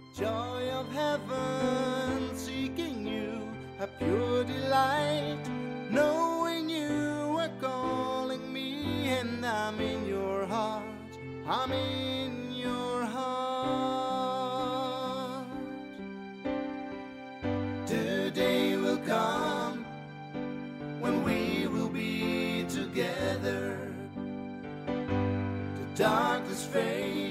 joy of heaven, seeking you, a pure delight, knowing you are calling me, and I'm in your heart, I'm in your heart. Today will come when we will be together, the darkness fades